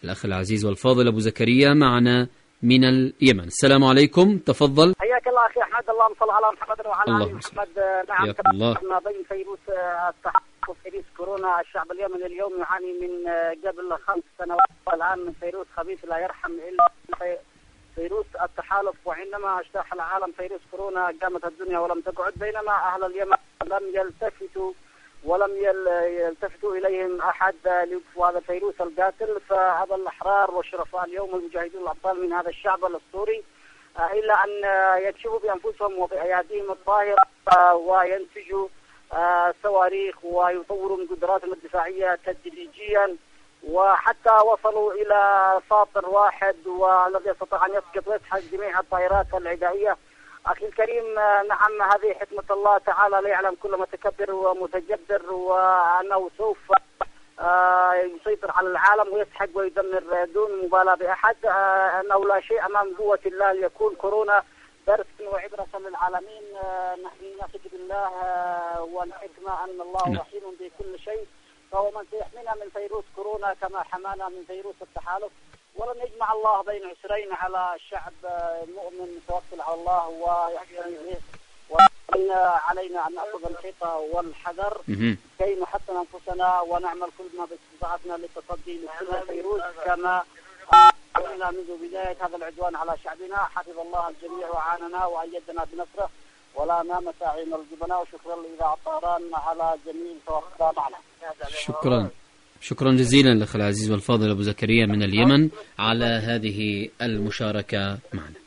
الأخ العزيز والفاضل أبو زكريا معنا من اليمن. السلام عليكم، تفضل. حياك الله أخي أحمد، اللهم صل على محمد وعلى آل محمد. نعم، ما بين فيروس التحقق فيروس كورونا، الشعب اليمني اليوم يعاني من قبل 5 سنوات والآن من فيروس خبيث لا يرحم إلا فيروس التحالف. وعندما اجتاح العالم فيروس كورونا قامت الدنيا ولم تقعد، بينما أهل اليمن ولم يلتفتوا إليهم أحد لوقف هذا الفيروس القاتل. فهذا الأحرار والشرفاء اليوم المجاهدون الأبطال من هذا الشعب الأسطوري إلا أن يكشفوا بأنفسهم وبأياديهم الطاهرة وينتجوا صواريخ ويطوروا من قدراتهم الدفاعية تدريجيا، وحتى وصلوا إلى ساطر واحد والذي يستطيع أن يسقط ويسحق جميع الطائرات العدائية. أخي الكريم، نعم، هذه حكمة الله تعالى، لا يعلم كل متكبر ومتجبر وأنه سوف يسيطر على العالم ويسحق ويدمر دون مبالاة بأحد. أنه لا شيء أمام قوة الله ليكون كورونا درس وعبرة للعالمين. نحن نثق بالله والحكمة أن الله رحيم بكل شيء، فهو من سيحمينا من فيروس كورونا كما حمانا من فيروس التحالف. ولن يجمع الله بين عسرين على الشعب المؤمن متوكل على الله ويحسن إليه، علينا أن نأخذ الحيطة والحذر كي نحسن أنفسنا ونعمل كل ما باستطاعتنا للتصدي لهذا الفيروس كما قلنا منذ بداية هذا العدوان على شعبنا. حفظ الله الجميع وعاننا وأيدنا بنصره ولا نام ساعين الجبناء. وشكرا لإذاعة طهران على جميل توقفنا معنا. شكرا جزيلا لأخي العزيز والفاضل أبو زكريا من اليمن على هذه المشاركة معنا.